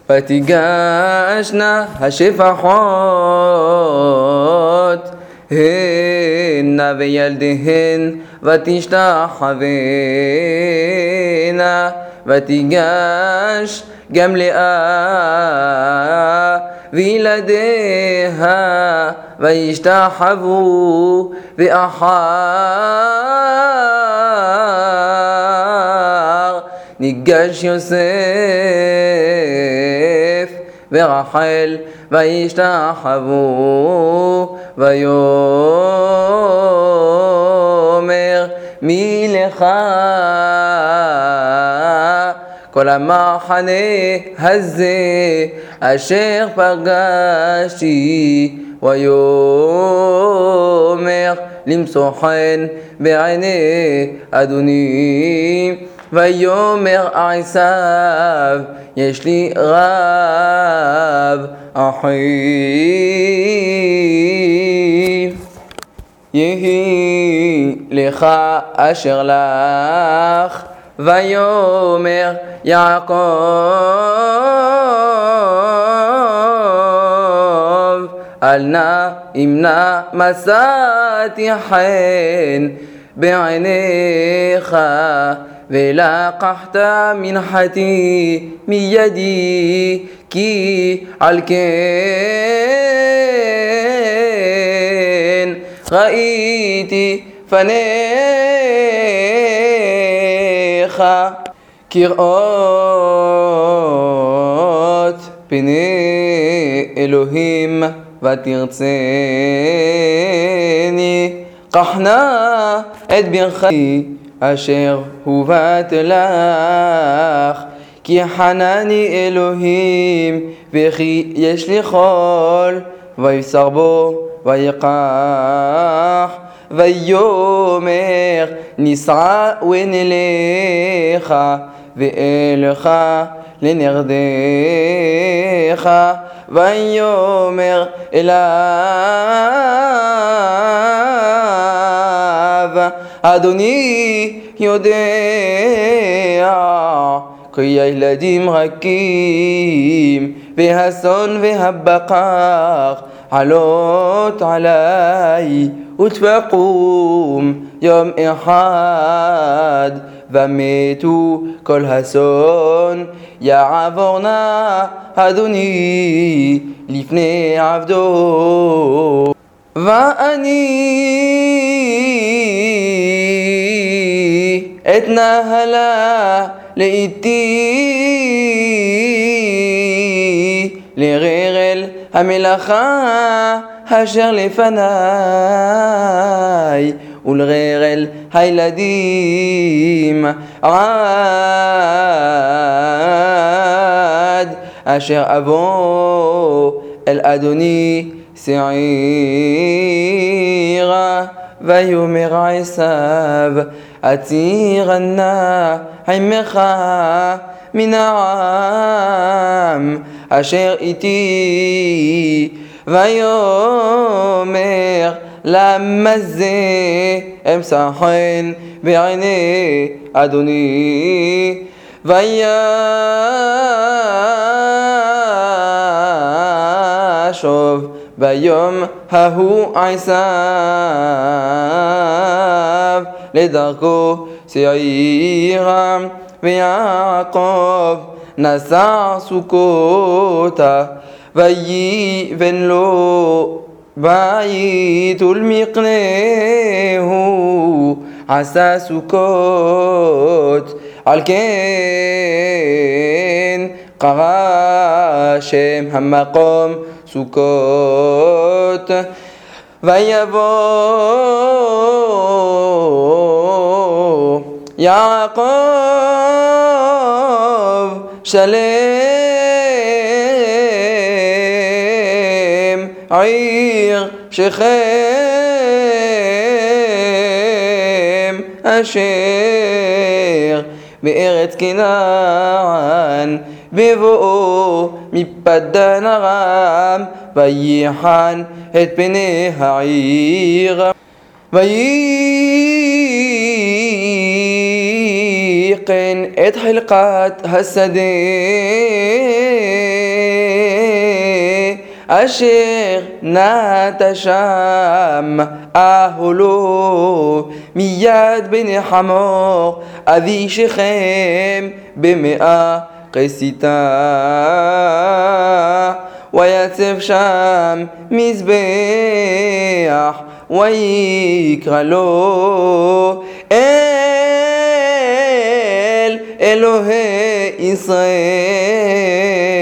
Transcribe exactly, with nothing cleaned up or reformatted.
ותיגשנה השפחות הנה וילדיהן ותשתחוונה, ותיגש גם לאה וילדיה וישתחוו, ואחר ניגש יוסף ורחל וישתחוו, ויאמר מי לך כל המחנה הזה אשר פגשתי, ויאמר למצוא חן בעיני אדוני. ויאמר עשיו יש לי רב אחי, יהי לך אשר לך. ויאמר יעקב אל נא אם נא מצאתי חן בעיניך, ולקחת מנחתי מידי, כי על כן ראיתי פניך כראות פני אלוהים, ותרצני קח נא את ברכתי אשר הובאת לך, כי חנני אלוהים וכי יש לי חול. ויבשר בו ויקח, ויאמר ניסע ונלך ואלך לנרדך. ויאמר אליו אדוני יודע כי הילדים רכים והאסון והבקר עלות עלי, ותקום יום אחד ומתו כל האסון. יעבור נא אדוני לפני עבדו, ואני אתנהלה לאיתי לררל המלאכה אשר לפניי, ולררל הילדים עד אשר אבוא אל אדוני שעירה. ויאמר עשיו אצירה נא עמך מן העם אשר איתי. ויאמר למה זה אמצא חן בעיני אדוני. וישוב ביום ההוא עשיו לדרכו שעירה, ויעקב נסע סוכותה, ויבן לו בית ולמקנהו עשה סוכות. על כן קרא שם המקום סוכות. ויבוא יעקב שלם עיר שכם אשר בארץ כנען, בבואו מפדן ארם, ויחן את פני העיר. וייחן את חלקת השדה אשר נטע שם, אהלו מיד בני חמור, אבי שכם במאה כסיתה. ויצב שם מזבח, ויקרא לו אל אלוהי ישראל.